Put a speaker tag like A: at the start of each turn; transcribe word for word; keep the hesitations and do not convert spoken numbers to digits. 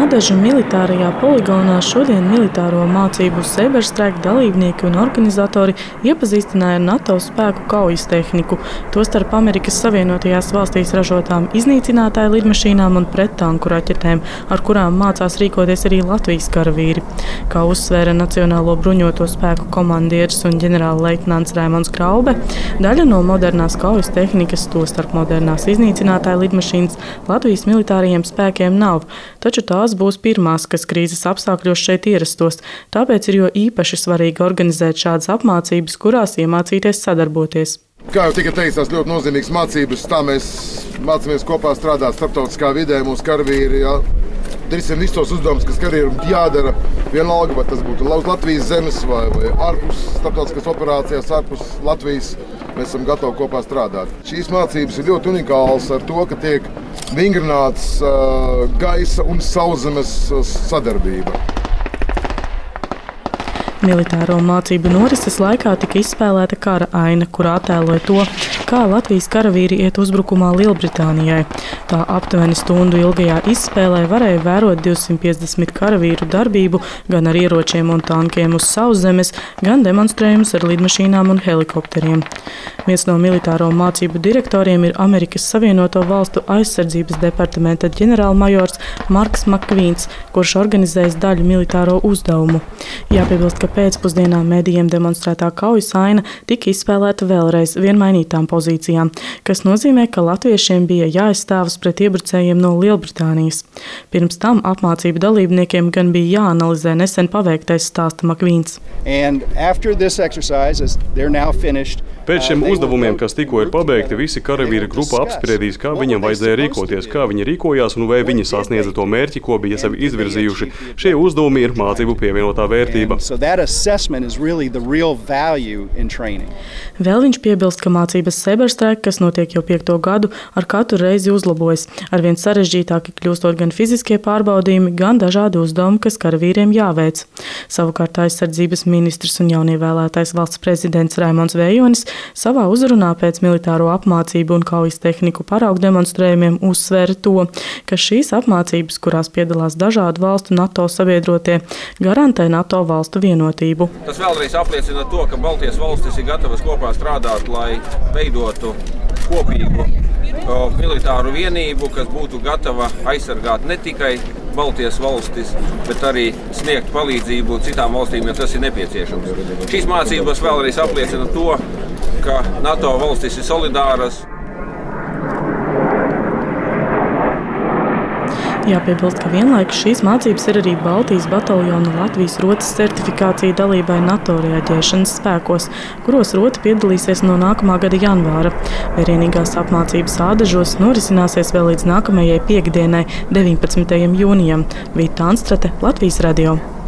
A: Ādažu militārajā poligonā šodien militāro mācību Cyberstrike dalībnieki un organizatori iepazīstināja ar NATO spēku kaujas tehniku, tostarp Amerikas Savienotajās valstīs ražotām iznīcinātāju lidmašīnām un prettanku raķetēm, ar kurām mācās rīkoties arī Latvijas karavīri. Kā uzsvēra Nacionālo bruņoto spēku komandieris un ģenerālleitnants Raimonds Graube, daļa no modernās kaujas tehnikas, tostarp modernās iznīcinātāju lidmašīnas, Latvijas militārajiem spēkiem nav, taču tās būs pirmās, kas krīzes apstākļos šeit ierastos, tāpēc ir jo īpaši svarīgi organizēt šādas apmācības, kurās iemācīties sadarboties.
B: Kā jau tika teikts, tās ļoti nozīmīgas mācības, tā mēs mācāmies kopā strādāt starptautiskā vidē, mūsu karavīri, jā, darīsim visus tos uzdevumus, kas karavīram jādara, vienalga, vai tas būtu Latvijas zemes vai, vai ārpus starptautiskās operācijās, ārpus Latvijas, mēs esam gatavi kopā strādāt. Šīs mācības ir ļoti unikālas ar to, ka tiek vingrināts uh, gaisa un sauszemes sadarbība.
A: Militāro mācību norises laikā tika izspēlēta kara aina, kurā attēloja to, kā Latvijas karavīri iet uzbrukumā Lielbritānijai. Tā aptuveni stundu ilgajā izspēlē varēja vērot divsimt piecdesmit karavīru darbību gan ar ieročiem un tankiem uz sauszemes, gan demonstrējumus ar lidmašīnām un helikopteriem. Viens no militāro mācību direktoriem ir Amerikas Savienoto Valstu aizsardzības departamenta ģenerālmajors Marks Makvīns, kurš organizējas daļu militāro uzdevumu. Jāpiebilst, ka pēcpusdienā medijiem demonstrētā kaujas aina tika izspēlēta vēlreiz vienmainītām pozīcijām, kas nozīmē, ka latviešiem bija jāizstāvas pret iebrucējiem no Lielbritānijas. Pirms tam apmācību dalībniekiem gan bija jāanalizē nesen paveiktais, stāsta Makvīns.
C: Pēc šiem uzdevumiem, kas tikko ir pabeigti, visi karavīri grupa apspriedīs, kā viņiem vajadzēja rīkoties, kā viņi rīkojās un vai viņi sasniedza to mērķi, ko bija sevi izvirzījuši. Šie uzdevumi ir mācību pievienotā vērtība.
A: Vēl viņš piebilst, ka mācības Cyberstrike, kas notiek jau piekto gadu, ar katru reizi uzlabojas. Arvien sarežģītāki kļūstot gan fiziskie pārbaudījumi, gan dažādi uzdevumi, kas karavīriem jāveic. Savukārt aizsardzības ministrs un jaunievēlētais valsts prezidents Raimonds Vējonis savā uzrunā pēc militāro apmācību un kaujas tehniku paraugu demonstrējumiem uzsvēra to, ka šīs apmācības, kurās piedalās dažādu valstu NATO sabiedrotie, garantē NATO valstu vienotību.
D: Tas vēlreiz apliecina to, ka Baltijas valstis ir gatavas kopā strādāt, lai veidotu kopīgu o, militāru vienību, kas būtu gatava aizsargāt ne tikai Baltijas valstis, bet arī sniegt palīdzību citām valstīm, ja tas ir nepieciešams. Šīs mācības vēlreiz apliecina to, ka NATO valstis ir solidāras.
A: Jāpiebilst, ka vienlaikus šīs mācības ir arī Baltijas bataljona Latvijas rotas certifikācija dalībai NATO reaģēšanas spēkos, kuros rota piedalīsies no nākamā gada janvāra. Vērienīgās apmācības Ādažos norisināsies vēl līdz nākamajai piekdienai, deviņpadsmitajam jūnijam. Vīta Anstrate, Latvijas radio.